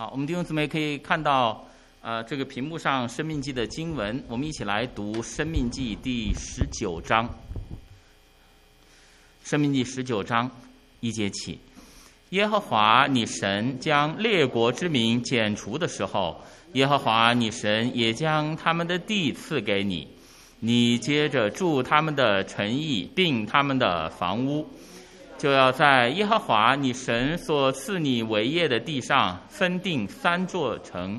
好，我们弟兄姊妹可以看到，这个屏幕上《申命记》的经文，我们一起来读《申命记》第19章。《申命记》19章1节起，耶和华你神将列国之民剪除的时候，耶和华你神也将他们的地赐给你，你接着住他们的城邑，并他们的房屋。就要在耶和华你神所赐你为业的地上分定3座城。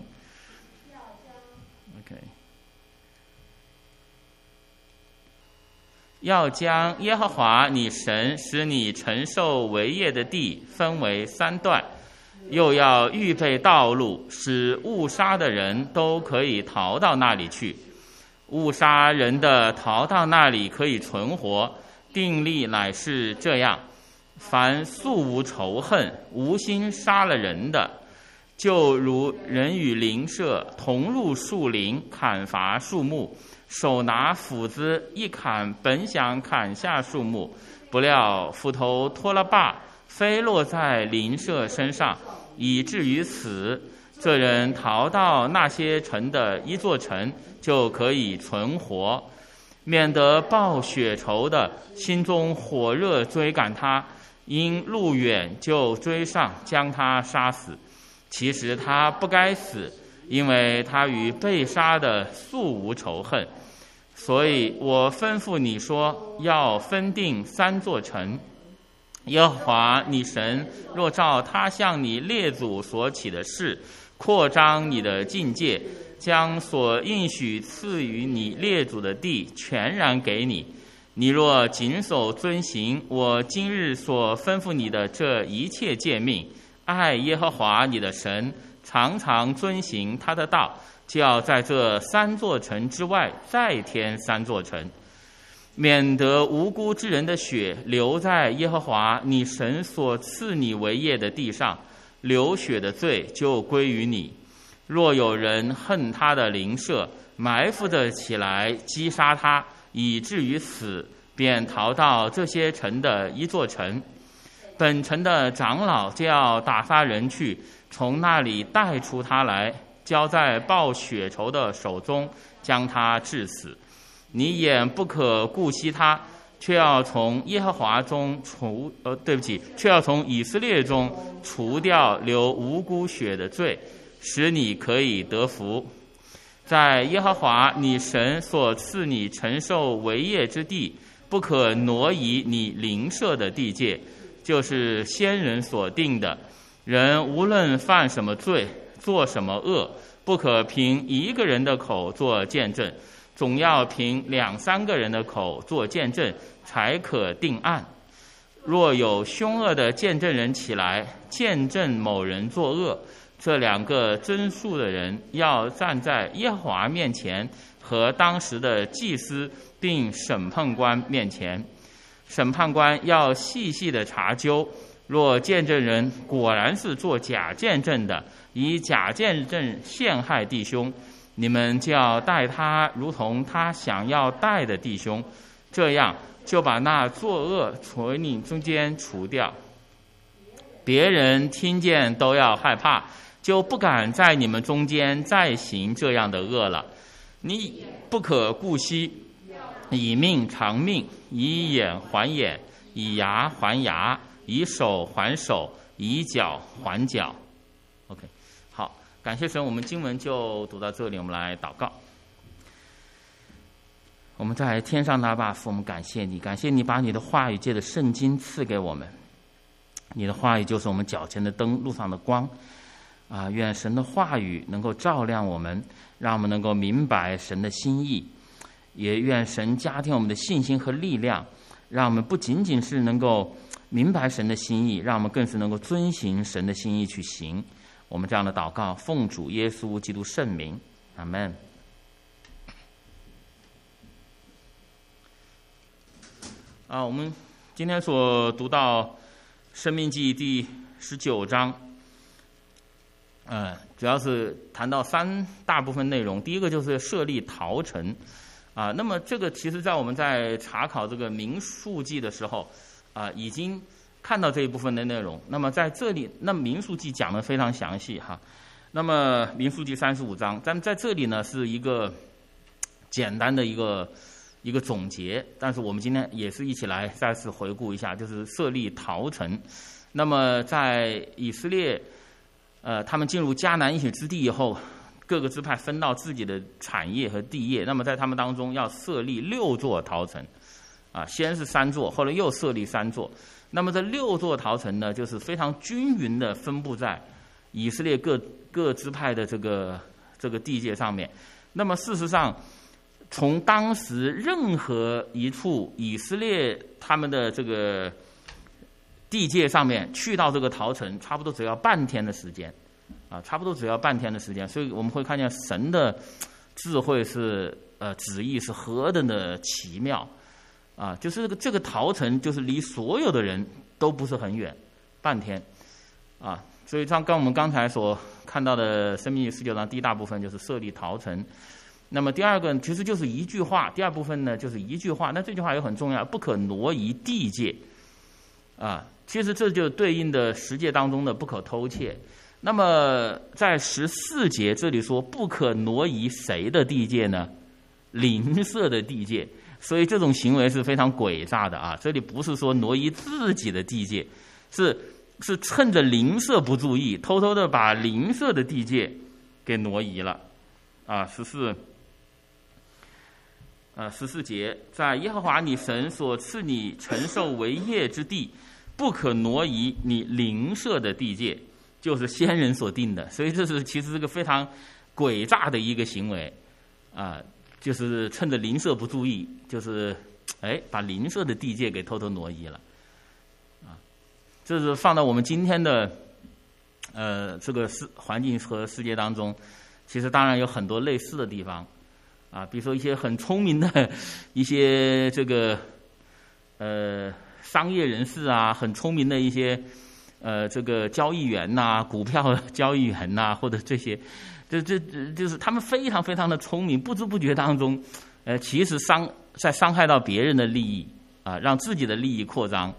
要将耶和华你神使你承受为业的地分为3段，又要预备道路，使误杀的人都可以逃到那里去。误杀人的逃到那里可以存活，定例乃是这样：凡素无仇恨、无心杀了人的，就如人与邻舍同入树林，砍伐树木，手拿斧子一砍，本想砍下树木，不料斧头脱了把，飞落在邻舍身上，以至于死。这人逃到那些城的一座城，就可以存活，免得报血仇的心中火热追赶他，因路远就追上，将他杀死。其实他不该死，因为他与被杀的素无仇恨。所以我吩咐你说，要分定3座城。耶和华你神若照他向你列祖所起的事，扩张你的境界，将所应许赐予你列祖的地全然给你，你若谨守遵行我今日所吩咐你的这一切诫命，爱耶和华你的神，常常遵行他的道，就要在这3座城之外再添3座城，免得无辜之人的血流在耶和华你神所赐你为业的地上，流血的罪就归于你。若有人恨他的邻舍，埋伏着起来击杀他，以至于死，便逃到这些城的一座城，本城的长老就要打发人去，从那里带出他来，交在报血仇的手中，将他治死。你眼不可顾惜他，却要从耶和华中却要从以色列中除掉流无辜血的罪，使你可以得福。在耶和华你神所赐你承受为业之地，不可挪移你邻舍的地界，就是先人所定的。人无论犯什么罪，做什么恶，不可凭一个人的口做见证，总要凭2、3个人的口做见证，才可定案。若有凶恶的见证人起来，见证某人作恶，这2个真数的人要站在耶和华面前和当时的祭司并审判官面前。审判官要细细的查究，若见证人果然是做假见证的，以假见证陷害弟兄，你们就要待他如同他想要待的弟兄，这样就把那作恶从你中间除掉。别人听见都要害怕，就不敢在你们中间再行这样的恶了。你不可顾惜，以命偿命，以眼还眼，以牙还牙，以手还手，以脚还脚。 OK， 好，感谢神，我们经文就读到这里，我们来祷告。我们在天上的阿爸父，我们感谢你，感谢你把你的话语借着圣经赐给我们。你的话语就是我们脚前的灯，路上的光。愿神的话语能够照亮我们，让我们能够明白神的心意。也愿神加添我们的信心和力量，让我们不仅仅是能够明白神的心意，让我们更是能够遵行神的心意去行。我们这样的祷告，奉主耶稣基督圣名，阿们。我们今天所读到申命记第19章，主要是谈到3大部分内容。第一个就是设立逃城，那么这个其实在我们在查考这个民数记的时候，已经看到这一部分的内容。那么在这里，那民数记讲得非常详细哈。 那么民数记35章，咱们在这里呢是一个简单的一个总结，但是我们今天也是一起来再次回顾一下，就是设立逃城。那么在以色列他们进入迦南应许之地以后，各个支派分到自己的产业和地业，那么在他们当中要设立6座逃城先是3座，后来又设立3座。那么这6座逃城呢，就是非常均匀的分布在以色列各支派的这个地界上面。那么事实上，从当时任何一处以色列他们的这个地界上面去到这个逃城，差不多只要半天的时间差不多只要半天的时间。所以我们会看见神的智慧是旨意是何等的奇妙就是这个逃城就是离所有的人都不是很远，半天所以像我们刚才所看到的申命记19章第一大部分就是设立逃城。那么第二个其实就是一句话，第二部分呢就是一句话，那这句话也很重要，不可挪移地界其实这就对应的10诫当中的不可偷窃。那么在14节这里说不可挪移谁的地界呢？邻舍的地界。所以这种行为是非常诡诈的这里不是说挪移自己的地界，是趁着邻舍不注意，偷偷的把邻舍的地界给挪移了14节，在耶和华你神所赐你承受为业之地，不可挪移你邻舍的地界，就是先人所定的。所以这是其实是个非常诡诈的一个行为就是趁着邻舍不注意，就是把邻舍的地界给偷偷挪移了这是放到我们今天的这个环境和世界当中，其实当然有很多类似的地方比如说一些很聪明的一些这个商业人士很聪明的一些这个交易员股票交易员或者这些，就是他们非常非常的聪明，不知不觉当中其实在伤害到别人的利益让自己的利益扩张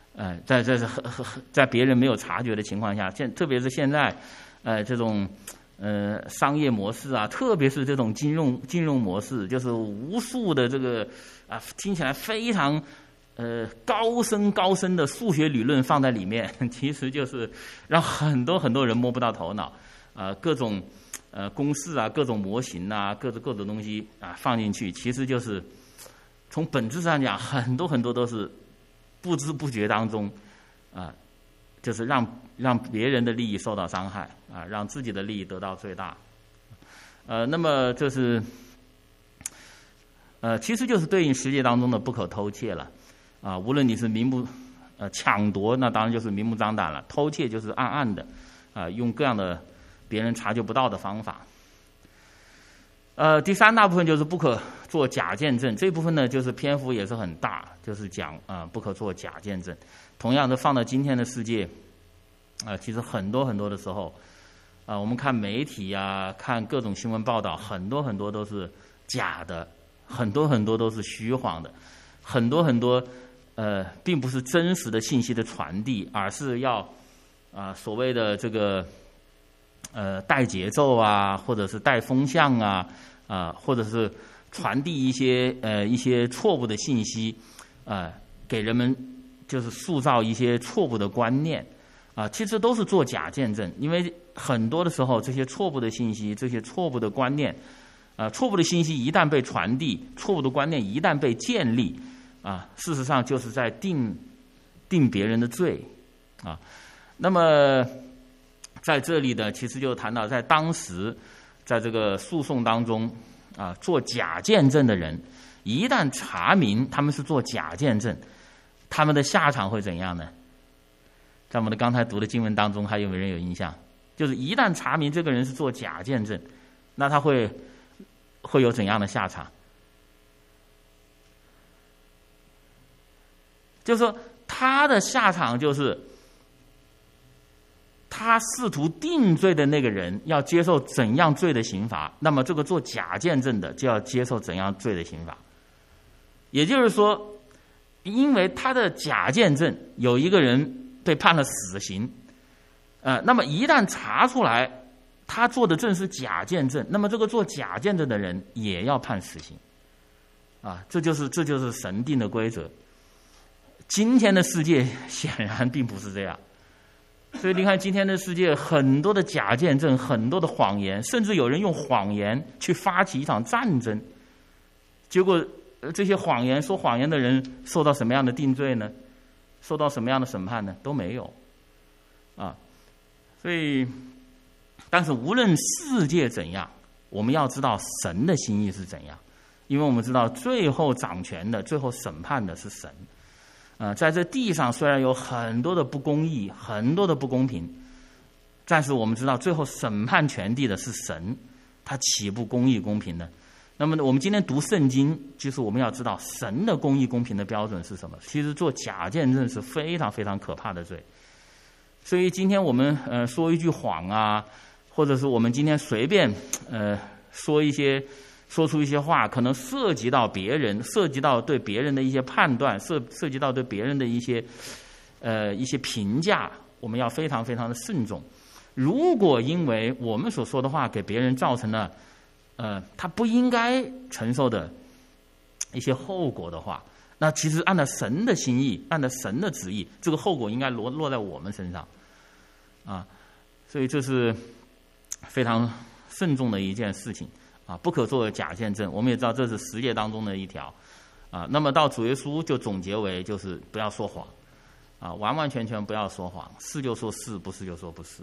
在别人没有察觉的情况下，特别是现在这种商业模式特别是这种金融模式，就是无数的这个听起来非常高深的数学理论放在里面，其实就是让很多人摸不到头脑各种公式各种模型各种东西放进去，其实就是从本质上讲很多都是不知不觉当中就是让别人的利益受到伤害让自己的利益得到最大那么这是其实就是对应10诫当中的不可偷窃了无论你是明目抢夺，那当然就是明目张胆了，偷窃就是暗暗的用各样的别人察觉不到的方法第3大部分就是不可做假见证，这部分呢就是篇幅也是很大，就是讲不可做假见证。同样的放到今天的世界其实很多的时候我们看媒体看各种新闻报道，很多都是假的，很多都是虚谎的，很多并不是真实的信息的传递，而是要所谓的这个带节奏或者是带风向或者是传递一些错误的信息给人们，就是塑造一些错误的观念其实都是做假见证。因为很多的时候这些错误的信息，这些错误的观念错误的信息一旦被传递，错误的观念一旦被建立事实上就是在定别人的罪那么在这里呢，其实就谈到在当时在这个诉讼当中做假见证的人，一旦查明他们是做假见证，他们的下场会怎样呢？在我们的刚才读的经文当中，还有没有人有印象？就是一旦查明这个人是做假见证，那他会有怎样的下场？就是说他的下场就是他试图定罪的那个人要接受怎样罪的刑罚，那么这个做假见证的就要接受怎样罪的刑罚。也就是说，因为他的假见证有一个人被判了死刑那么一旦查出来他做的正是假见证，那么这个做假见证的人也要判死刑，啊，这就是神定的规则。今天的世界显然并不是这样，所以你看今天的世界很多的假见证，很多的谎言，甚至有人用谎言去发起一场战争，结果这些说谎言的人受到什么样的定罪呢？受到什么样的审判呢？都没有，啊，所以。但是无论世界怎样，我们要知道神的心意是怎样，因为我们知道最后掌权的、最后审判的是神。在这地上虽然有很多的不公义、很多的不公平，但是我们知道最后审判全地的是神，他岂不公义公平呢？那么我们今天读圣经，就是我们要知道神的公义公平的标准是什么。其实做假见证是非常非常可怕的罪，所以今天我们说一句谎啊，或者是我们今天随便说出一些话，可能涉及到别人，涉及到对别人的一些判断，涉及到对别人的一些评价，我们要非常非常的慎重。如果因为我们所说的话给别人造成了他不应该承受的一些后果的话，那其实按照神的心意，按照神的旨意，这个后果应该落在我们身上啊，所以这是非常慎重的一件事情啊，不可做假见证。我们也知道这是10诫当中的一条啊。那么到主耶稣就总结为就是不要说谎啊，完完全全不要说谎，是就说是，不是就说不是。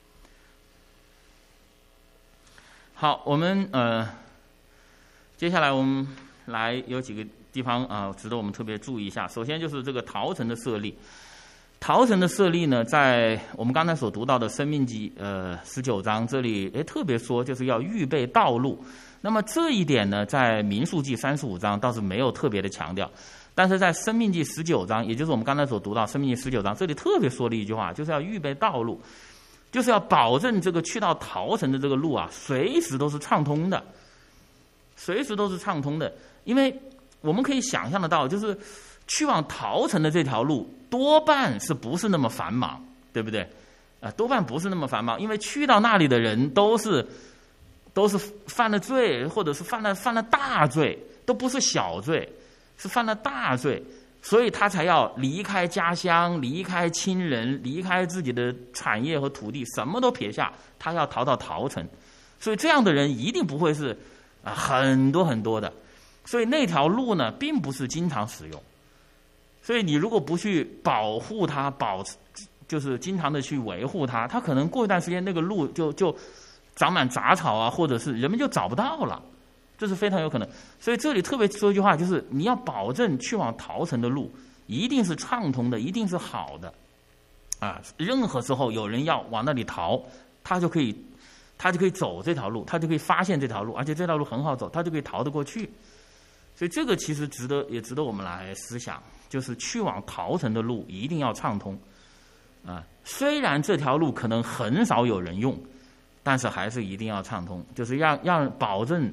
好，我们接下来我们来有几个地方啊，值得我们特别注意一下。首先就是这个逃城的设立。逃城的设立呢，在我们刚才所读到的《申命记》19章这里，特别说就是要预备道路。那么这一点呢，在《民数记》35章倒是没有特别的强调，但是在《申命记》19章，也就是我们刚才所读到《申命记》19章，这里特别说了一句话，就是要预备道路，就是要保证这个去到逃城的这个路啊，随时都是畅通的，随时都是畅通的。因为我们可以想象得到，就是去往逃城的这条路多半是不是那么繁忙，对不对？多半不是那么繁忙，因为去到那里的人都是犯了罪，或者是犯了大罪，都不是小罪，是犯了大罪，所以他才要离开家乡，离开亲人，离开自己的产业和土地，什么都撇下，他要逃到逃城。所以这样的人一定不会是很多很多的，所以那条路呢，并不是经常使用。所以你如果不去保护它，就是经常的去维护它，它可能过一段时间那个路就长满杂草啊，或者是人们就找不到了，这是非常有可能。所以这里特别说一句话，就是你要保证去往逃城的路一定是畅通的，一定是好的啊。任何时候有人要往那里逃，他就可以走这条路，他就可以发现这条路，而且这条路很好走，他就可以逃得过去。所以这个其实值得我们来思想，就是去往逃城的路一定要畅通啊。虽然这条路可能很少有人用，但是还是一定要畅通，就是让保证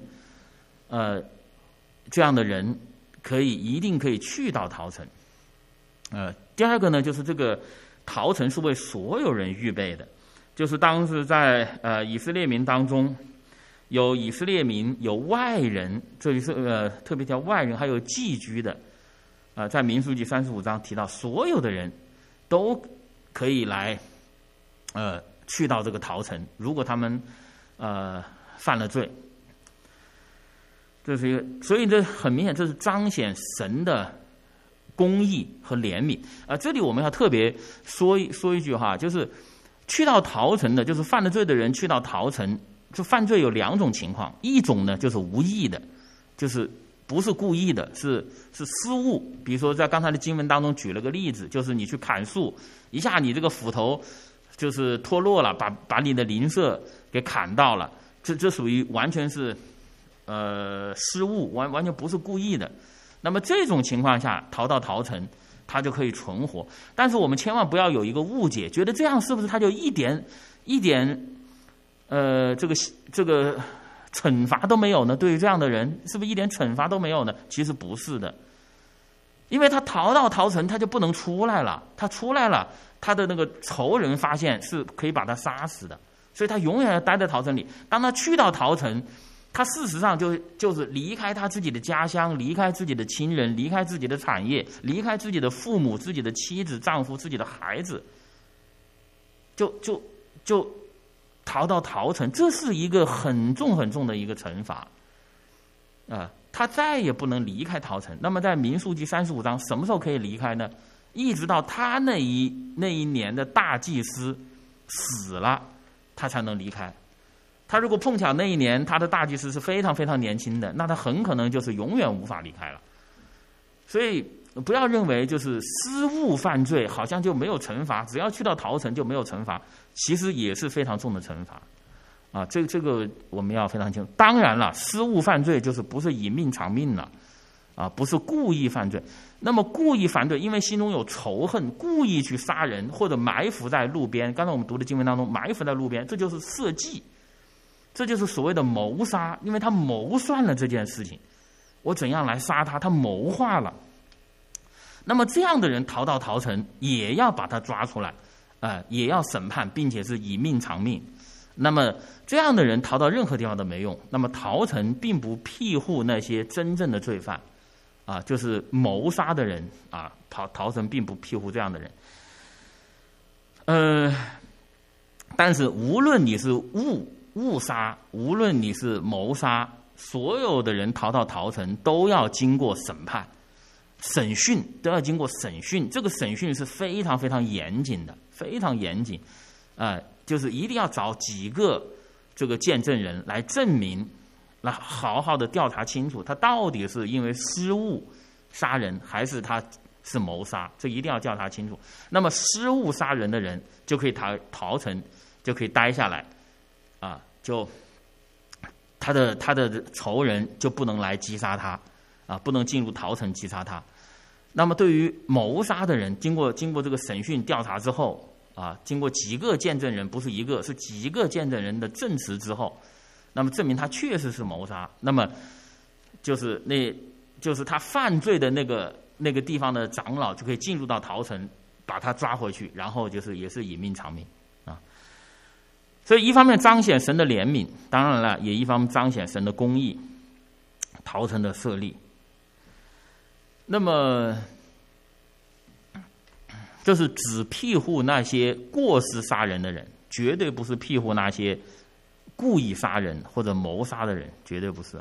这样的人一定可以去到逃城。第二个呢，就是这个逃城是为所有人预备的，就是当时在以色列民当中，有以色列民，有外人，这里是特别叫外人，还有寄居的。在民数记35章提到，所有的人都可以来去到这个逃城，如果他们犯了罪。这是一个，所以这很明显，这是彰显神的公义和怜悯。这里我们要特别说一句话，就是去到逃城的，就是犯了罪的人去到逃城，就犯罪有2种情况，一种呢就是无意的，就是不是故意的，是失误。比如说在刚才的经文当中举了个例子，就是你去砍树，一下你这个斧头就是脱落了，把你的邻舍给砍到了，这属于完全是失误，完全不是故意的。那么这种情况下逃到逃城，他就可以存活。但是我们千万不要有一个误解，觉得这样是不是他就一点这个惩罚都没有呢？对于这样的人，是不是一点惩罚都没有呢？其实不是的，因为他逃到逃城，他就不能出来了。他出来了，他的那个仇人发现是可以把他杀死的， 所以他永远要待在陶城里。当他去到陶城，他事实上就是离开他自己的家乡，离开自己的亲人，离开自己的产业，离开自己的父母、自己的妻子、丈夫、自己的孩子，就逃到陶城。这是一个很重很重的一个惩罚他再也不能离开陶城。那么在民数记35章什么时候可以离开呢？一直到他那一年的大祭司死了，他才能离开。他如果碰巧那一年他的大祭司是非常非常年轻的，那他很可能就是永远无法离开了。所以不要认为就是失误犯罪好像就没有惩罚，只要去到陶城就没有惩罚，其实也是非常重的惩罚这个我们要非常清楚。当然了，失误犯罪就是不是以命偿命了不是故意犯罪。那么故意犯罪，因为心中有仇恨，故意去杀人或者埋伏在路边，刚才我们读的经文当中，埋伏在路边，这就是设计，这就是所谓的谋杀，因为他谋算了这件事情，我怎样来杀他，他谋划了。那么这样的人逃到陶城，也要把他抓出来也要审判，并且是以命偿命。那么这样的人逃到任何地方都没用。那么陶城并不庇护那些真正的罪犯就是谋杀的人陶城并不庇护这样的人。但是无论你是误杀，无论你是谋杀，所有的人逃到陶城都要经过审判、审讯，都要经过审讯。这个审讯是非常非常严谨的，非常严谨就是一定要找几个这个见证人来证明，来好好的调查清楚他到底是因为失误杀人还是他是谋杀，这一定要调查清楚。那么失误杀人的人就可以陶城，就可以待下来就他的仇人就不能来击杀他不能进入陶城击杀他。那么对于谋杀的人，经过这个审讯调查之后经过几个见证人，不是一个，是几个见证人的证词之后，那么证明他确实是谋杀，那么就是他犯罪的那个地方的长老就可以进入到陶城，把他抓回去，然后就是也是以命偿命所以一方面彰显神的怜悯，当然了，也一方面彰显神的公义，陶城的设立。那么就是只庇护那些过失杀人的人，绝对不是庇护那些故意杀人或者谋杀的人，绝对不是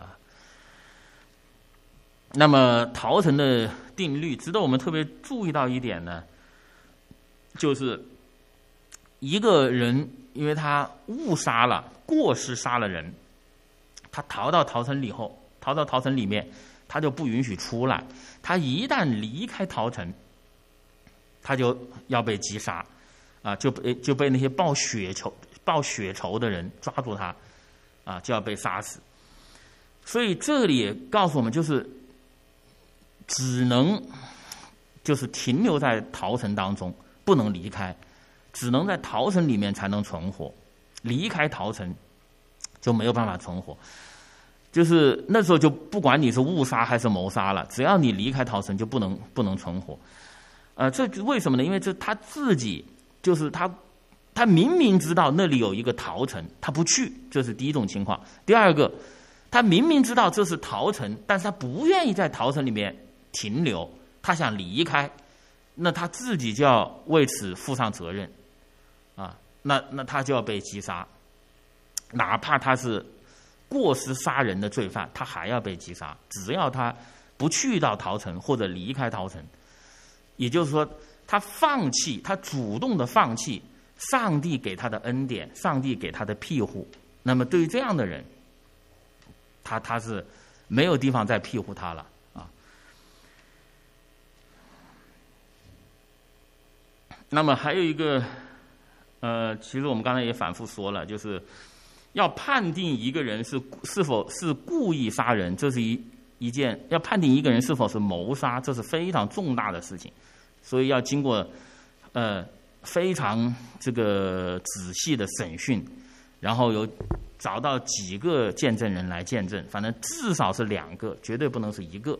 那么陶城的定律值得我们特别注意到一点呢，就是一个人因为他误杀了、过失杀了人，他逃到陶城里面，他就不允许出来。他一旦离开陶城，他就要被击杀就被那些报血仇的人抓住他就要被杀死。所以这里也告诉我们，就是只能就是停留在陶城当中，不能离开，只能在陶城里面才能存活，离开陶城就没有办法存活。就是那时候就不管你是误杀还是谋杀了，只要你离开陶城就不能存活。这为什么呢？因为这他自己就是他明明知道那里有一个陶城，他不去，这是第一种情况。第二个，他明明知道这是陶城，但是他不愿意在陶城里面停留，他想离开，那他自己就要为此负上责任那他就要被击杀，哪怕他是过失杀人的罪犯，他还要被击杀。只要他不去到陶城或者离开陶城，也就是说他主动的放弃上帝给他的恩典，上帝给他的庇护。那么对于这样的人，他是没有地方再庇护他了那么还有一个其实我们刚才也反复说了，就是要判定一个人是否是故意杀人，这是一件要判定一个人是否是谋杀，这是非常重大的事情，所以要经过非常这个仔细的审讯，然后有找到几个见证人来见证，反正至少是2个，绝对不能是1个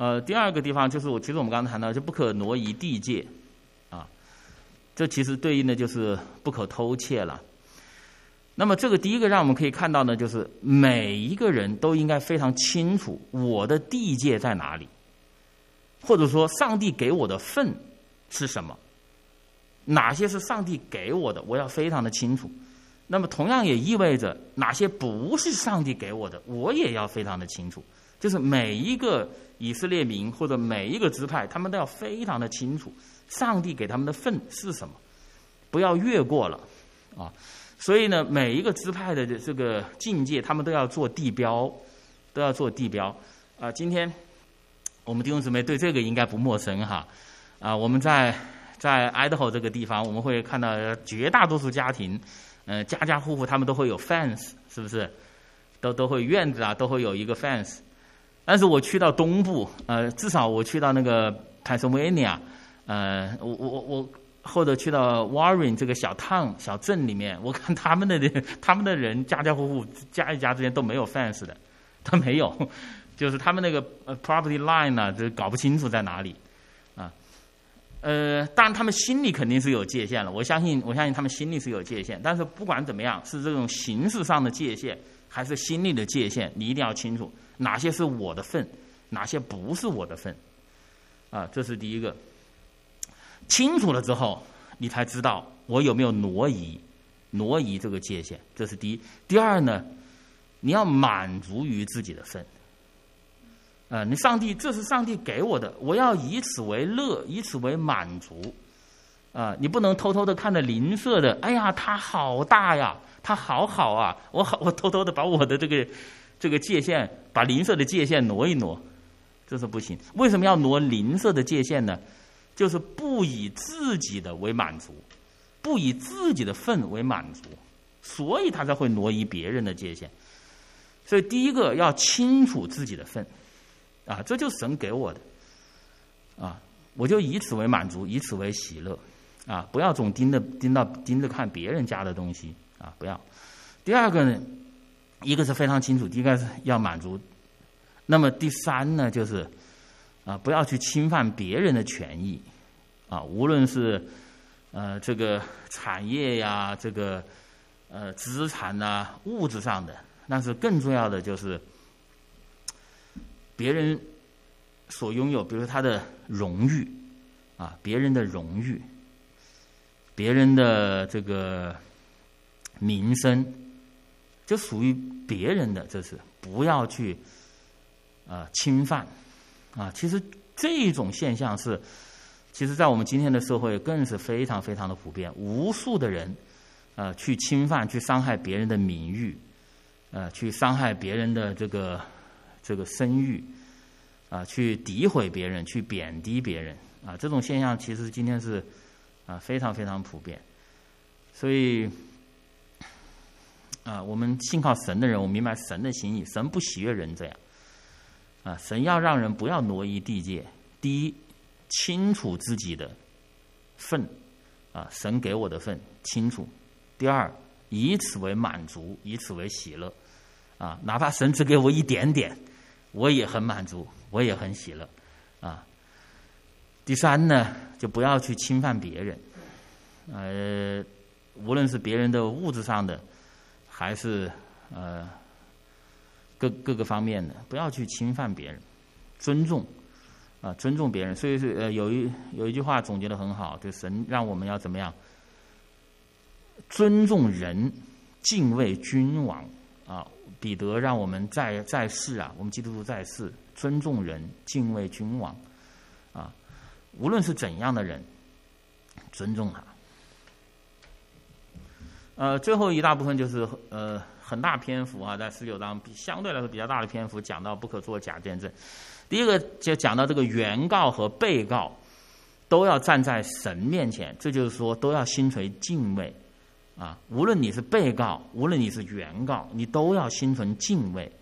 第二个地方就是其实我们刚才谈到就不可挪移地界啊，这其实对应的就是不可偷窃了。那么这个第一个让我们可以看到呢，就是每一个人都应该非常清楚我的地界在哪里，或者说上帝给我的份是什么，哪些是上帝给我的，我要非常的清楚。那么同样也意味着哪些不是上帝给我的，我也要非常的清楚。就是每一个以色列民或者每一个支派，他们都要非常的清楚上帝给他们的份是什么，不要越过了啊。所以呢，每一个支派的这个境界，他们都要做地标，都要做地标啊。今天我们弟兄姊妹对这个应该不陌生哈啊。我们在Idaho 这个地方，我们会看到绝大多数家庭，家家户户他们都会有 fence， 是不是？都会院子啊，都会有一个 fence。但是我去到东部，至少我去到那个 Pennsylvania，我或者去到 Warren 这个小town 小镇里面，我看他们的人家家户户家一家之间都没有 fence 的，他没有，就是他们那个property line 呢，就搞不清楚在哪里啊。当然他们心里肯定是有界限了，我相信他们心里是有界限，但是不管怎么样，是这种形式上的界限还是心里的界限，你一定要清楚哪些是我的份，哪些不是我的份啊，这是第一个。清楚了之后，你才知道我有没有挪移这个界限，这是第一。第二呢，你要满足于自己的份。你这是上帝给我的，我要以此为乐，以此为满足。你不能偷偷的看着邻舍的，哎呀，他好大呀，他好好啊，我偷偷的把我的这个界限，把邻舍的界限挪一挪，这是不行。为什么要挪邻舍的界限呢？就是不以自己的为满足，不以自己的份为满足，所以他才会挪移别人的界限。所以第一个要清楚自己的份啊，这就是神给我的啊，我就以此为满足，以此为喜乐啊，不要总盯着看别人家的东西啊，不要。第二个呢，一个是非常清楚，第一个是要满足。那么第三呢，就是不要去侵犯别人的权益啊，无论是这个产业呀，这个资产啊，物质上的，但是更重要的就是别人所拥有，比如他的荣誉啊，别人的荣誉，别人的这个名声，就属于别人的，这是不要去侵犯啊。其实这种现象是，其实在我们今天的社会更是非常非常的普遍，无数的人去侵犯，去伤害别人的名誉，去伤害别人的这个声誉去诋毁别人，去贬低别人啊，这种现象其实今天是非常非常普遍。所以我们信靠神的人，我们明白神的心意，神不喜悦人这样神要让人不要挪移地界。第一，清楚自己的份神给我的份清楚。第二，以此为满足，以此为喜乐哪怕神只给我一点点，我也很满足，我也很喜乐第三呢，就不要去侵犯别人无论是别人的物质上的，还是各个方面的，不要去侵犯别人，尊重尊重别人。所以是有一句话总结得很好，就神让我们要怎么样尊重人，敬畏君王彼得让我们在世我们基督徒在世，尊重人，敬畏君王无论是怎样的人，尊重他。最后一大部分就是很大篇幅在19章相对来说比较大的篇幅讲到不可作假见证。第一个就讲到这个原告和被告都要站在神面前，这就是说都要心存敬畏无论你是被告，无论你是原告，你都要心存敬畏。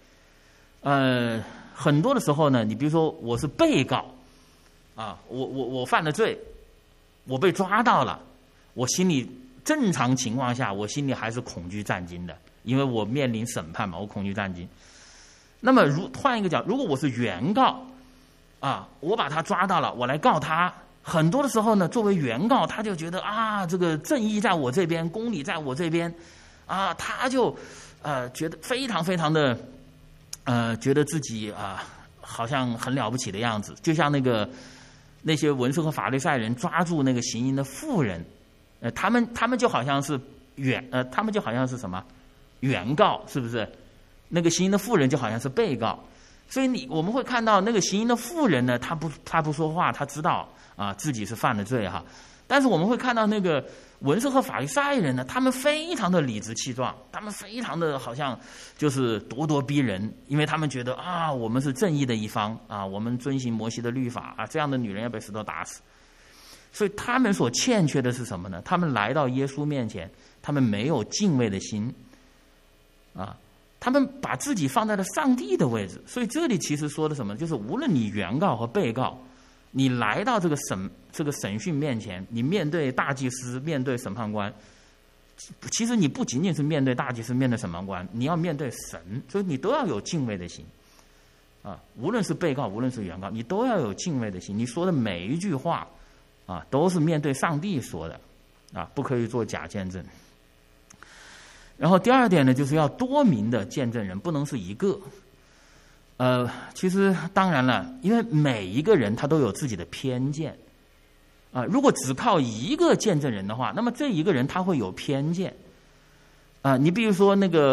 很多的时候呢，你比如说我是被告我犯了罪，我被抓到了，我心里正常情况下我心里还是恐惧战惊的，因为我面临审判嘛，我恐惧战惊。那么换一个角，如果我是原告我把他抓到了，我来告他。很多的时候呢，作为原告，他就觉得这个正义在我这边，公理在我这边，他就觉得非常非常的觉得自己好像很了不起的样子，就像那些文士和法利赛人抓住那个行淫的妇人，他们就好像是他们就好像是什么原告，是不是？那个行淫的妇人就好像是被告。所以我们会看到那个行淫的妇人呢，他不说话，他知道自己是犯了罪哈。但是我们会看到那个文士和法利赛人呢，他们非常的理直气壮，他们非常的好像就是咄咄逼人，因为他们觉得我们是正义的一方我们遵行摩西的律法这样的女人要被石头打死。所以他们所欠缺的是什么呢？他们来到耶稣面前，他们没有敬畏的心他们把自己放在了上帝的位置。所以这里其实说的什么，就是无论你原告和被告，你来到这个审讯面前，你面对大祭司，面对审判官，其实你不仅仅是面对大祭司，面对审判官，你要面对神，所以你都要有敬畏的心无论是被告，无论是原告，你都要有敬畏的心。你说的每一句话都是面对上帝说的不可以做假见证。然后第二点呢，就是要多名的见证人，不能是一个。其实当然了，因为每一个人他都有自己的偏见如果只靠一个见证人的话，那么这一个人他会有偏见你比如说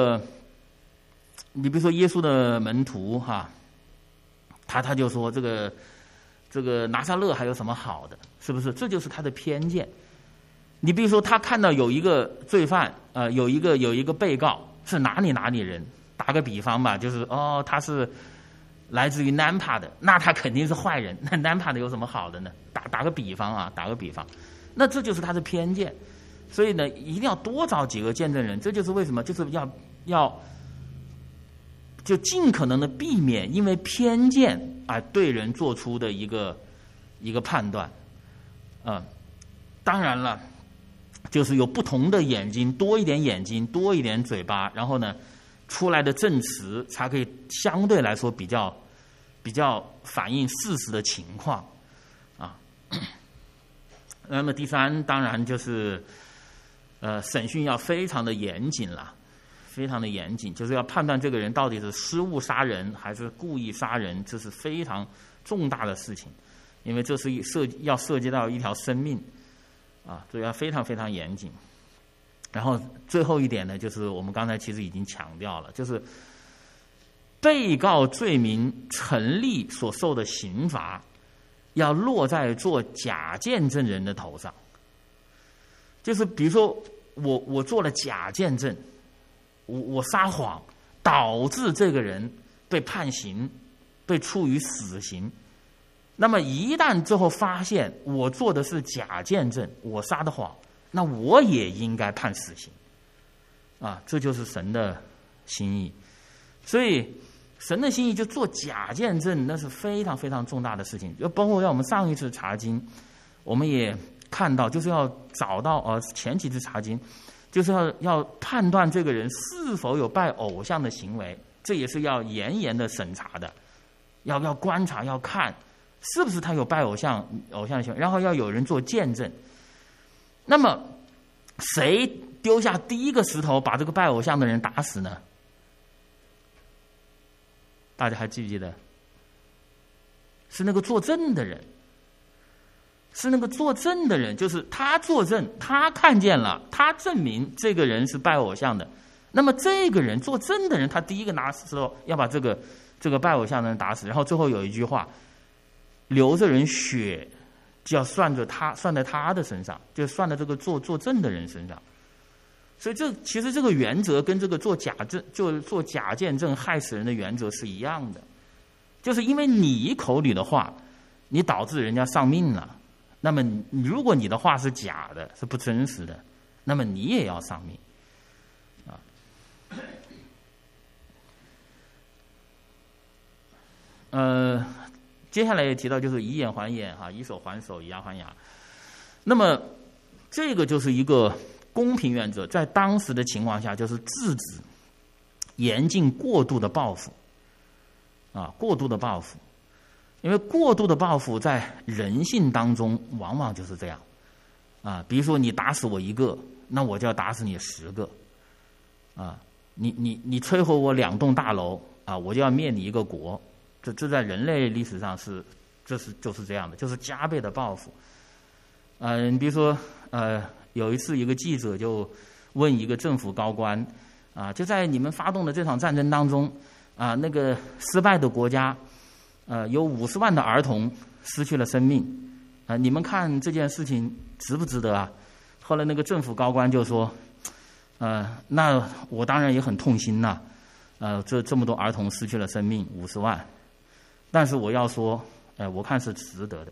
耶稣的门徒他就说这个拿撒勒还有什么好的，是不是？这就是他的偏见。你比如说他看到有一个罪犯有一个被告是哪里人，打个比方吧，就是他是来自于南帕的，那他肯定是坏人。那南帕的有什么好的呢？打个比方打个比方，那这就是他的偏见。所以呢，一定要多找几个见证人。这就是为什么，就是要就尽可能的避免因为偏见对人做出的一个判断当然了，就是有不同的眼睛，多一点眼睛，多一点嘴巴，然后呢出来的证词才可以相对来说比较反映事实的情况那么第三，当然就是审讯要非常的严谨了，非常的严谨，就是要判断这个人到底是失误杀人还是故意杀人，这是非常重大的事情，因为这是要涉及到一条生命所以要非常非常严谨。然后最后一点呢，就是我们刚才其实已经强调了，就是被告罪名成立所受的刑罚要落在做假见证人的头上。就是比如说我做了假见证，我撒谎，导致这个人被判刑，被处以死刑。那么一旦最后发现我做的是假见证，我撒的谎，那我也应该判死刑这就是神的心意。所以神的心意就做假见证，那是非常非常重大的事情。就包括在我们上一次查经，我们也看到，就是要找到前几次查经，就是要判断这个人是否有拜偶像的行为，这也是要严严的审查的，要观察，要看是不是他有拜偶像的行为，然后要有人做见证。那么谁丢下第一个石头把这个拜偶像的人打死呢？大家还记不记得？是那个作证的人，是那个作证的人，就是他作证，他看见了，他证明这个人是拜偶像的。那么这个人作证的人，他第一个拿石头要把这个拜偶像的人打死，然后最后有一句话，流着人血就要算在他的身上，就算在这个作证的人身上。所以其实这个原则跟这个做假见证害死人的原则是一样的，就是因为你口里的话，你导致人家丧命了，那么如果你的话是假的，是不真实的，那么你也要丧命接下来也提到就是以眼还眼以手还手，以牙还牙。那么这个就是一个公平原则，在当时的情况下就是制止严禁过度的报复过度的报复。 因为过度的报复在人性当中往往就是这样啊。比如说你打死我一个，那我就要打死你10个啊。你摧毁我2栋大楼啊，我就要灭你一个国。这在人类历史上就是这样的，就是加倍的报复。你比如说有一次一个记者就问一个政府高官啊，就在你们发动的这场战争当中啊，那个失败的国家有50万的儿童失去了生命啊，你们看这件事情值不值得啊？后来那个政府高官就说那我当然也很痛心呐这么多儿童失去了生命50万，但是我要说我看是值得的。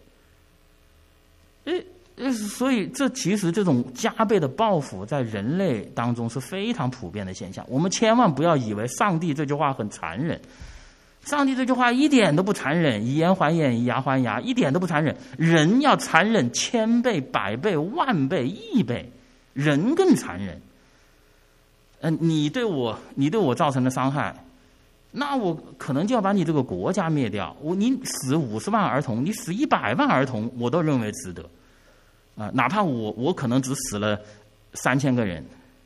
所以其实这种加倍的报复在人类当中是非常普遍的现象。我们千万不要以为上帝这句话很残忍，上帝这句话一点都不残忍，以眼还眼，以牙还牙，一点都不残忍。人要残忍1000倍、100倍、10000倍、1亿倍，人更残忍。你对我造成的伤害，那我可能就要把你这个国家灭掉。你死50万儿童，你死100万儿童，我都认为值得。哪怕我可能只死了3000个人，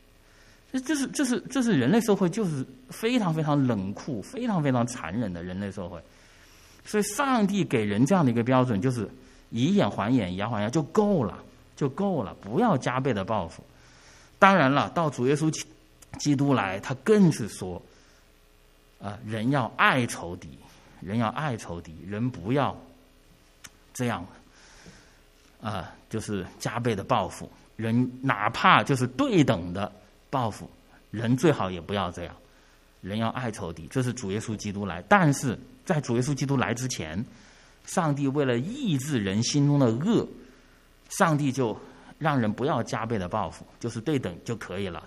这是人类社会，就是非常非常冷酷、非常非常残忍的人类社会。所以上帝给人这样的一个标准，就是以眼还眼，以牙还牙就够了，不要加倍的报复。当然了，到主耶稣基督来，他更是说人要爱仇敌，人不要这样就是加倍的报复，人哪怕就是对等的报复，人最好也不要这样，人要爱仇敌，这是主耶稣基督来。但是在主耶稣基督来之前，上帝为了抑制人心中的恶，上帝就让人不要加倍的报复，就是对等就可以了。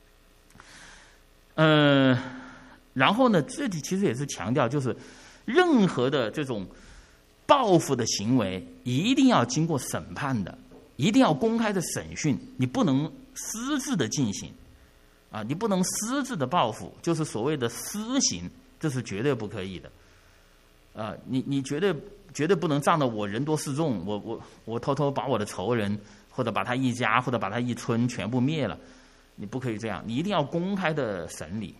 然后呢，这里其实也是强调，就是任何的这种报复的行为一定要经过审判的，一定要公开的审讯，你不能私自的进行你不能私自的报复，就是所谓的私刑，这是绝对不可以的你绝对不能仗着我人多势众，我偷偷把我的仇人或者把他一家或者把他一村全部灭了，你不可以这样，你一定要公开的审理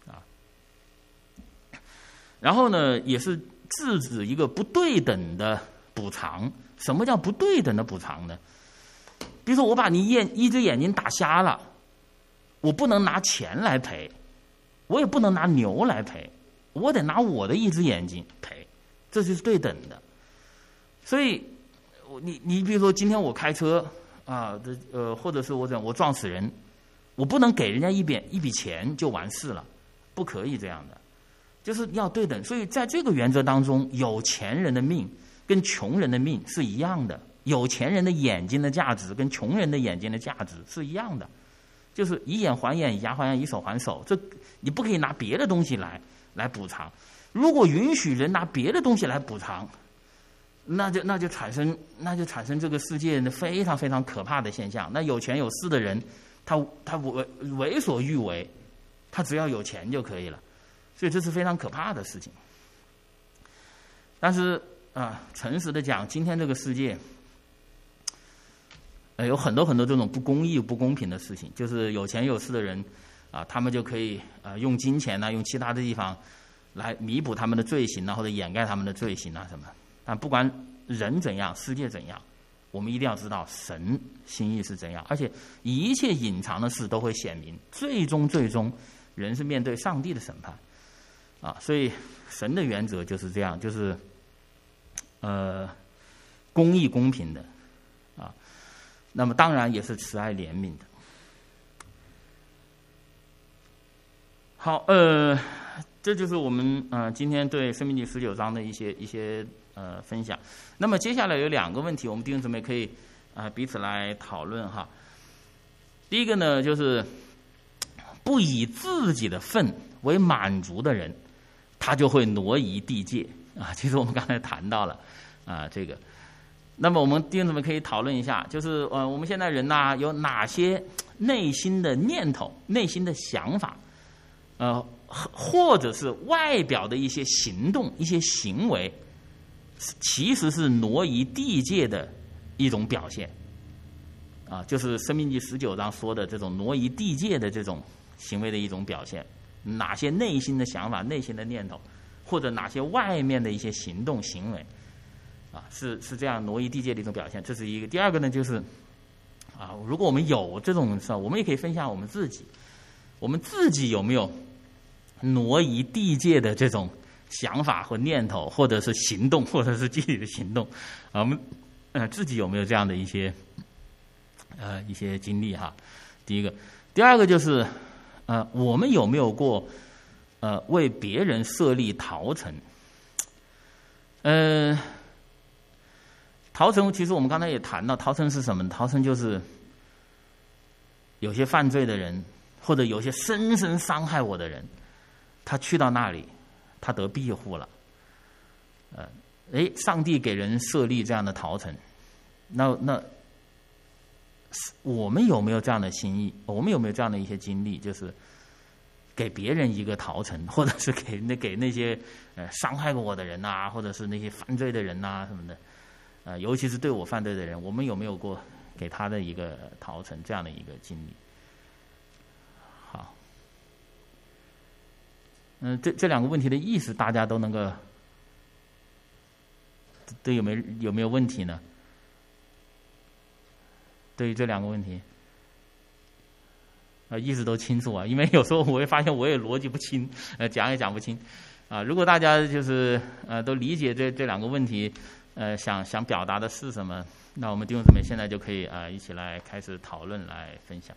然后呢，也是制止一个不对等的补偿。什么叫不对等的补偿呢？比如说我把你一只眼睛打瞎了，我不能拿钱来赔，我也不能拿牛来赔，我得拿我的一只眼睛赔，这就是对等的。所以你比如说今天我开车或者是我撞死人，我不能给人家一笔钱就完事了，不可以这样的，就是要对等。所以在这个原则当中，有钱人的命跟穷人的命是一样的，有钱人的眼睛的价值跟穷人的眼睛的价值是一样的，就是以眼还眼，以牙还牙，以手还手。这你不可以拿别的东西来补偿。如果允许人拿别的东西来补偿，那就产生这个世界非常非常可怕的现象。那有权有势的人，他为所欲为，他只要有钱就可以了。所以这是非常可怕的事情。但是诚实的讲，今天这个世界有很多很多这种不公义不公平的事情，就是有钱有势的人他们就可以用金钱用其他的地方来弥补他们的罪行或者掩盖他们的罪行什么。但不管人怎样，世界怎样，我们一定要知道神心意是怎样，而且一切隐藏的事都会显明，最终人是面对上帝的审判所以神的原则就是这样，就是公义公平的那么当然也是慈爱怜悯的。好，这就是我们今天对申命记19章的一些分享。那么接下来有2个问题，我们弟兄姊妹可以彼此来讨论哈。第一个呢，就是不以自己的份为满足的人，他就会挪移地界其实我们刚才谈到了这个。那么我们弟兄姊妹可以讨论一下，就是我们现在人有哪些内心的念头、内心的想法或者是外表的一些行动、一些行为， 其实是挪移地界的一种表现啊，就是《申命记》19章说的这种挪移地界的这种行为的一种表现。哪些内心的想法、内心的念头，或者哪些外面的一些行动行为啊，是这样挪移地界的一种表现，这是一个。第二个呢，就是啊，如果我们有这种事，我们也可以分享我们自己有没有挪移地界的这种想法或念头，或者是行动，或者是具体的行动啊，我们自己有没有这样的一些经历哈？第一个，第二个就是我们有没有过为别人设立逃城？逃城其实我们刚才也谈到，逃城是什么？逃城就是有些犯罪的人，或者有些深深伤害我的人，他去到那里，他得庇护了。上帝给人设立这样的逃城，那我们有没有这样的心意？我们有没有这样的一些经历？就是给别人一个逃城，或者是给那些伤害过我的人呐，或者是那些犯罪的人呐什么的。尤其是对我犯罪的人，我们有没有过给他的一个逃城这样的一个经历？好，这两个问题的意思，大家都能够，都有没有问题呢？对于这两个问题，意思都清楚啊，因为有时候我会发现我也逻辑不清，讲也讲不清啊。如果大家就是都理解这两个问题。想表达的是什么？那我们弟兄姊妹现在就可以一起来开始讨论，来分享。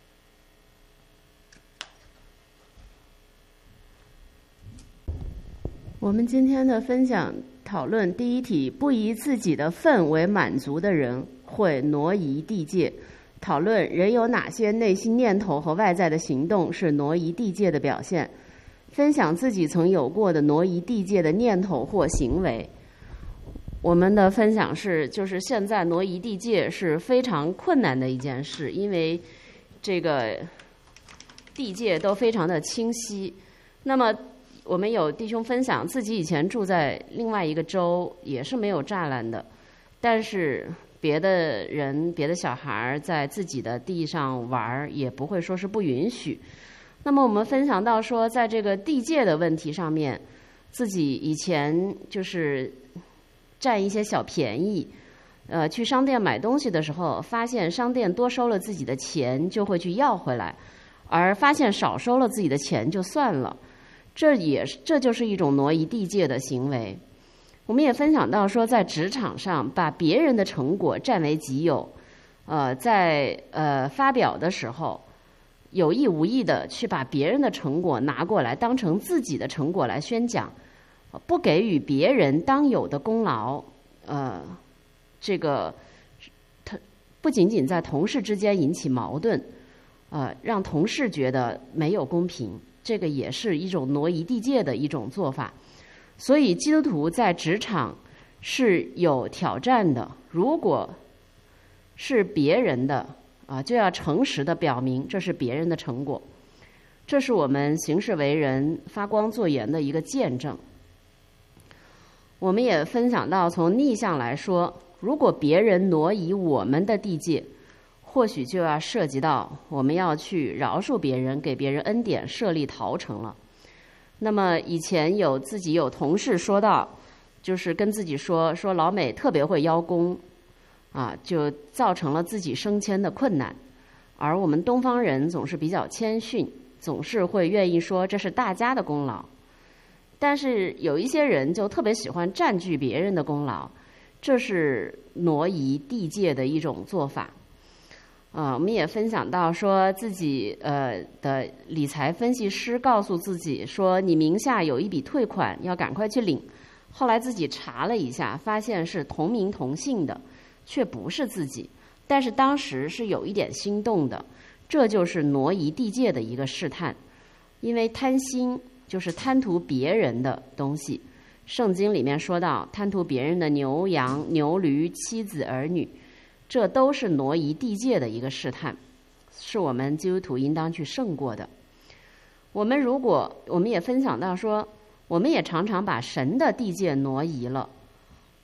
我们今天的分享讨论第一题：不以自己的份为满足的人会挪移地界。讨论人有哪些内心念头和外在的行动是挪移地界的表现。分享自己曾有过的挪移地界的念头或行为。我们的分享是，就是现在挪移地界是非常困难的一件事，因为这个地界都非常的清晰。那么我们有弟兄分享自己以前住在另外一个州，也是没有栅栏的，但是别的人、别的小孩在自己的地上玩，也不会说是不允许。那么我们分享到说，在这个地界的问题上面，自己以前就是占一些小便宜，去商店买东西的时候，发现商店多收了自己的钱，就会去要回来，而发现少收了自己的钱就算了，这就是一种挪移地界的行为。我们也分享到说，在职场上把别人的成果占为己有，在发表的时候，有意无意的去把别人的成果拿过来当成自己的成果来宣讲。不给予别人当有的功劳，这个他不仅仅在同事之间引起矛盾，让同事觉得没有公平，这个也是一种挪移地界的一种做法。所以基督徒在职场是有挑战的，如果是别人的就要诚实的表明这是别人的成果，这是我们行事为人发光作盐的一个见证。我们也分享到，从逆向来说，如果别人挪移我们的地界，或许就要涉及到我们要去饶恕别人，给别人恩典，设立逃城了。那么以前自己有同事说到，就是跟自己说老美特别会邀功就造成了自己升迁的困难，而我们东方人总是比较谦逊，总是会愿意说这是大家的功劳。但是有一些人就特别喜欢占据别人的功劳，这是挪移地界的一种做法。我们也分享到说，自己的理财分析师告诉自己说，你名下有一笔退款，要赶快去领。后来自己查了一下，发现是同名同姓的，却不是自己。但是当时是有一点心动的，这就是挪移地界的一个试探。因为贪心就是贪图别人的东西，圣经里面说到贪图别人的牛羊牛驴妻子儿女，这都是挪移地界的一个试探，是我们基督徒应当去胜过的。我们也分享到说，我们也常常把神的地界挪移了，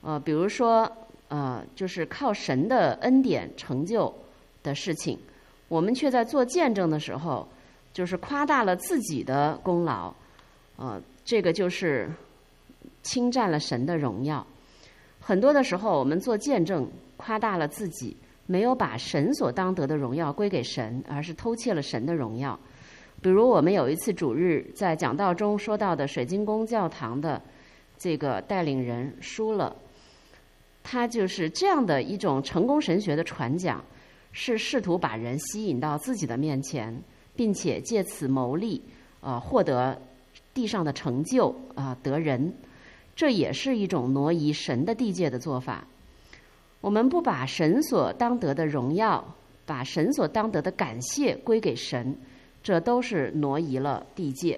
比如说就是靠神的恩典成就的事情，我们却在做见证的时候，就是夸大了自己的功劳，这个就是侵占了神的荣耀。很多的时候，我们做见证夸大了自己，没有把神所当得的荣耀归给神，而是偷窃了神的荣耀。比如我们有一次主日在讲道中说到的水晶宫教堂的这个带领人舒勒，他就是这样的一种成功神学的传讲，是试图把人吸引到自己的面前，并且借此牟利，获得地上的成就，得人。这也是一种挪移神的地界的做法。我们不把神所当得的荣耀，把神所当得的感谢归给神，这都是挪移了地界。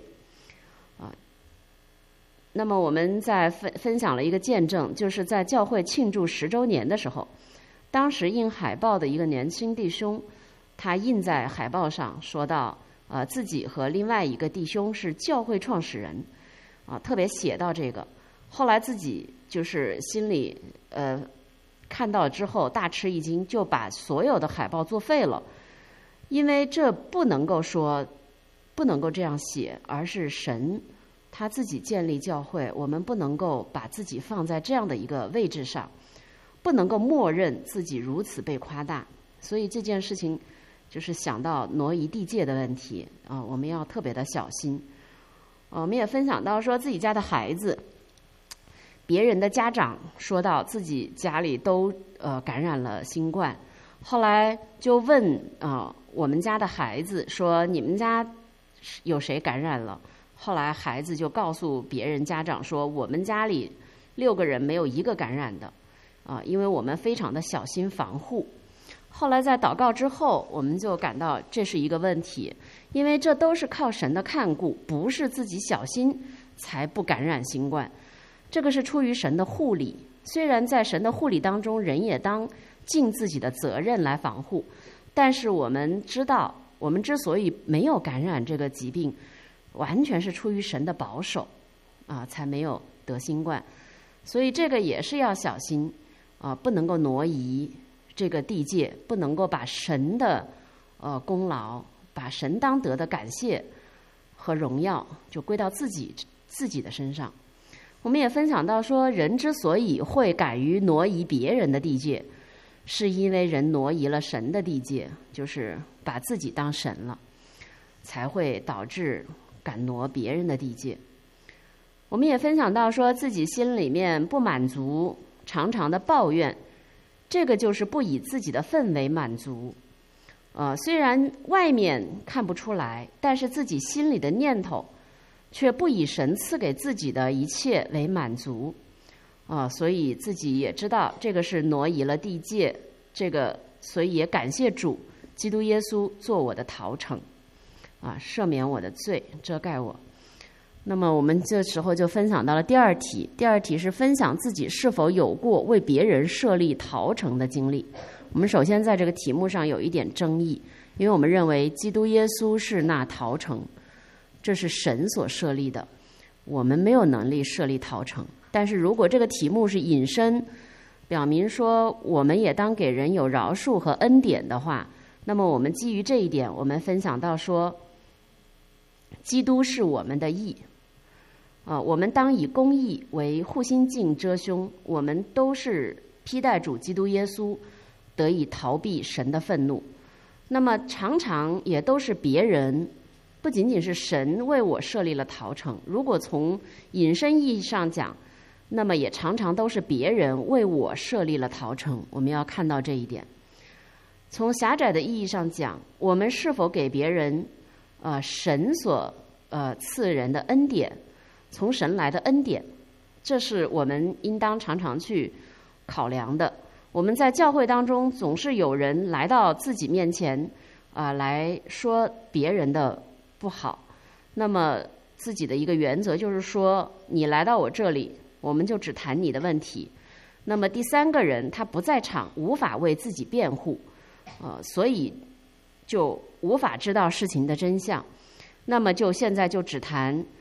那么我们在分享了一个见证，就是在教会庆祝10周年的时候，当时印海报的一个年轻弟兄，他印在海报上说到，自己和另外一个弟兄是教会创始人，特别写到这个。后来自己就是心里看到之后大吃一惊，就把所有的海报作废了，因为这不能够这样写，而是神他自己建立教会，我们不能够把自己放在这样的一个位置上，不能够默认自己如此被夸大。所以这件事情就是想到挪移地界的问题我们要特别的小心。我们也分享到说自己家的孩子，别人的家长说到自己家里都感染了新冠，后来就问我们家的孩子说你们家有谁感染了？后来孩子就告诉别人家长说我们家里6个人没有一个感染的因为我们非常的小心防护。后来在祷告之后，我们就感到这是一个问题，因为这都是靠神的看顾，不是自己小心才不感染新冠。这个是出于神的护理，虽然在神的护理当中，人也当尽自己的责任来防护，但是我们知道，我们之所以没有感染这个疾病，完全是出于神的保守才没有得新冠。所以这个也是要小心不能够挪移这个地界，不能够把神的功劳，把神当得的感谢和荣耀就归到自己的身上。我们也分享到说，人之所以会敢于挪移别人的地界，是因为人挪移了神的地界，就是把自己当神了，才会导致敢挪别人的地界。我们也分享到说自己心里面不满足，常常的抱怨，这个就是不以自己的份为满足。虽然外面看不出来，但是自己心里的念头却不以神赐给自己的一切为满足所以自己也知道这个是挪移了地界，这个所以也感谢主基督耶稣做我的逃城赦免我的罪，遮盖我。那么我们这时候就分享到了第二题，第二题是分享自己是否有过为别人设立逃城的经历。我们首先在这个题目上有一点争议，因为我们认为基督耶稣是那逃城，这是神所设立的，我们没有能力设立逃城。但是如果这个题目是引申，表明说我们也当给人有饶恕和恩典的话，那么我们基于这一点，我们分享到说，基督是我们的义我们当以公义为护心镜遮胸，我们都是披戴主基督耶稣，得以逃避神的愤怒。那么常常也都是别人，不仅仅是神为我设立了逃城，如果从引申意义上讲，那么也常常都是别人为我设立了逃城，我们要看到这一点。从狭窄的意义上讲，我们是否给别人神所赐人的恩典，从神来的恩典，这是我们应当常常去考量的。我们在教会当中总是有人来到自己面前来说别人的不好，那么自己的一个原则就是说，你来到我这里，我们就只谈你的问题。那么第三个人他不在场，无法为自己辩护所以就无法知道事情的真相，那么就现在就只谈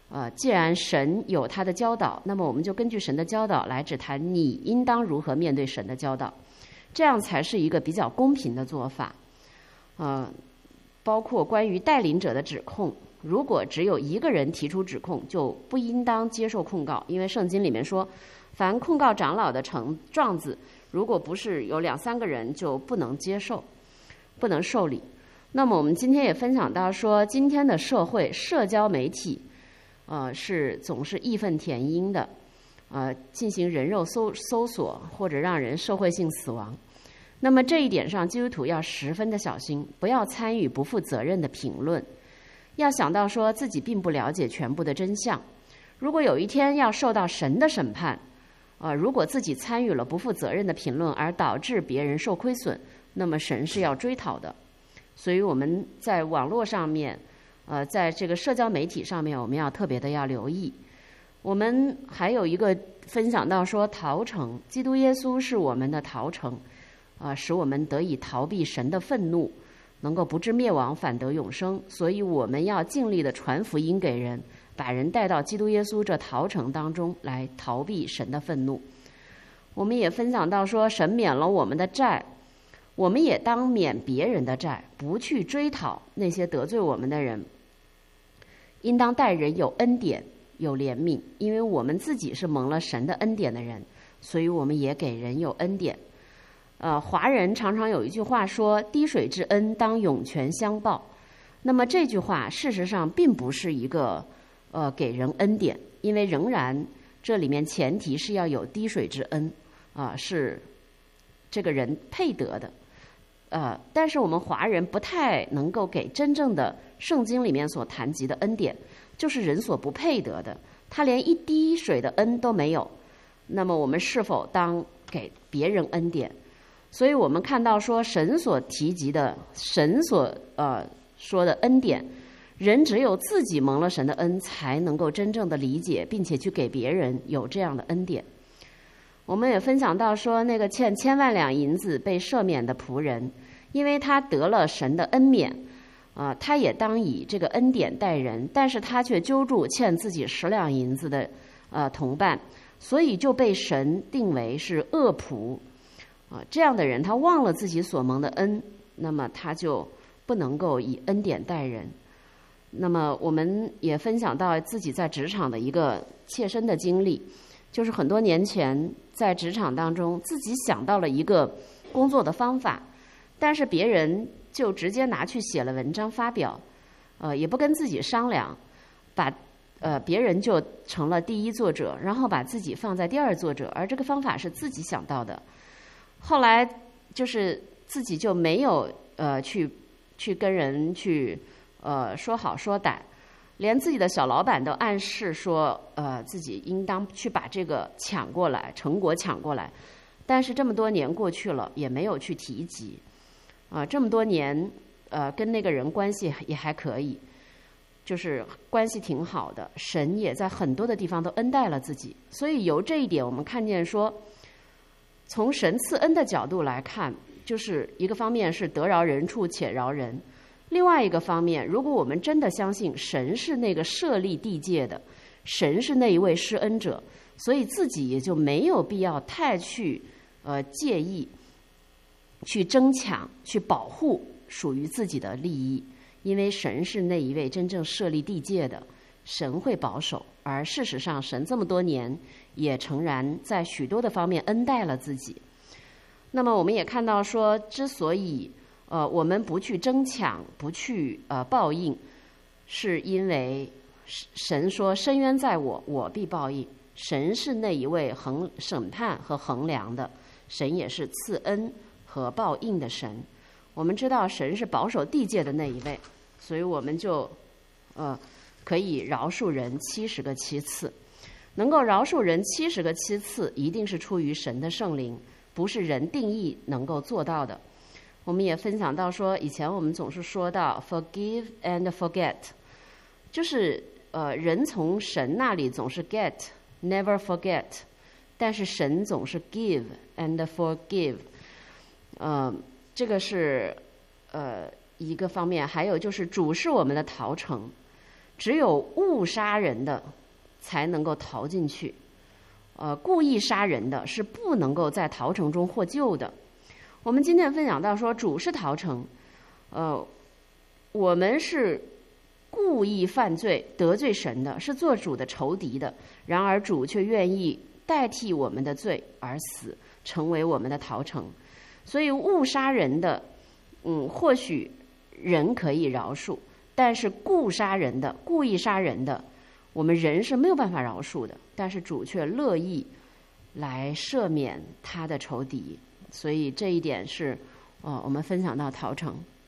既然神有他的教导，那么我们就根据神的教导来指谈你应当如何面对神的教导，这样才是一个比较公平的做法。包括关于带领者的指控，如果只有一个人提出指控，就不应当接受控告，因为圣经里面说，凡控告长老的状子，如果不是有2、3个人，就不能接受，不能受理。那么我们今天也分享到说，今天的社交媒体是总是义愤填膺的，进行人肉搜索，或者让人社会性死亡。那么这一点上，基督徒要十分的小心，不要参与不负责任的评论。要想到说自己并不了解全部的真相，如果有一天要受到神的审判，如果自己参与了不负责任的评论而导致别人受亏损，那么神是要追讨的。所以我们在网络上面，在这个社交媒体上面，我们要特别的要留意。我们还有一个分享到说，逃城，基督耶稣是我们的逃城，使我们得以逃避神的愤怒，能够不致灭亡，反得永生。所以我们要尽力的传福音给人，把人带到基督耶稣这逃城当中来逃避神的愤怒。我们也分享到说，神免了我们的债，我们也当免别人的债，不去追讨那些得罪我们的人，应当待人有恩典有怜悯，因为我们自己是蒙了神的恩典的人，所以我们也给人有恩典。华人常常有一句话说，滴水之恩当涌泉相报。那么这句话事实上并不是一个给人恩典，因为仍然这里面前提是要有滴水之恩，是这个人配得的。但是我们华人不太能够给真正的圣经里面所谈及的恩典，就是人所不配得的，他连一滴水的恩都没有。那么我们是否当给别人恩典？所以我们看到说，神所提及的，神所说的恩典，人只有自己蒙了神的恩，才能够真正的理解，并且去给别人有这样的恩典。我们也分享到说，那个欠1000万两银子被赦免的仆人，因为他得了神的恩免，他也当以这个恩典待人，但是他却揪住欠自己10两银子的同伴，所以就被神定为是恶仆。这样的人，他忘了自己所蒙的恩，那么他就不能够以恩典待人。那么我们也分享到自己在职场的一个切身的经历，就是很多年前在职场当中，自己想到了一个工作的方法，但是别人就直接拿去写了文章发表，也不跟自己商量，把别人就成了第一作者，然后把自己放在第二作者，而这个方法是自己想到的。后来就是自己就没有去跟人去说好说歹，连自己的小老板都暗示说自己应当去把这个抢过来，成果抢过来。但是这么多年过去了，也没有去提及。这么多年跟那个人关系也还可以，就是关系挺好的，神也在很多的地方都恩待了自己。所以由这一点我们看见说，从神赐恩的角度来看，就是一个方面是得饶人处且饶人，另外一个方面，如果我们真的相信神是那个设立地界的，神是那一位施恩者，所以自己也就没有必要太去介意，去争抢，去保护属于自己的利益，因为神是那一位真正设立地界的，神会保守。而事实上，神这么多年也诚然在许多的方面恩待了自己。那么我们也看到说，之所以我们不去争抢，不去报应，是因为神说深渊在我，我必报应。神是那一位审判和衡量的，神也是赐恩和报应的神。我们知道神是保守地界的那一位，所以我们就可以饶恕人70个7次。能够饶恕人70个7次，一定是出于神的圣灵，不是人定义能够做到的。我们也分享到说，以前我们总是说到 forgive and forget， 就是人从神那里总是 get never forget， 但是神总是 give and forgive。这个是一个方面。还有就是主是我们的逃城， 只有误杀人的才能够逃进去，故意杀人的是不能够在逃城中获救的。我们今天分享到说，主是逃城，我们是故意犯罪得罪神的，是做主的仇敌的，然而主却愿意代替我们的罪而死，成为我们的逃城。所以误杀人的或许人可以饶恕，但是故杀人的故意杀人的，我们人是没有办法饶恕的，但是主却乐意来赦免他的仇敌。所以这一点是我们分享到逃城。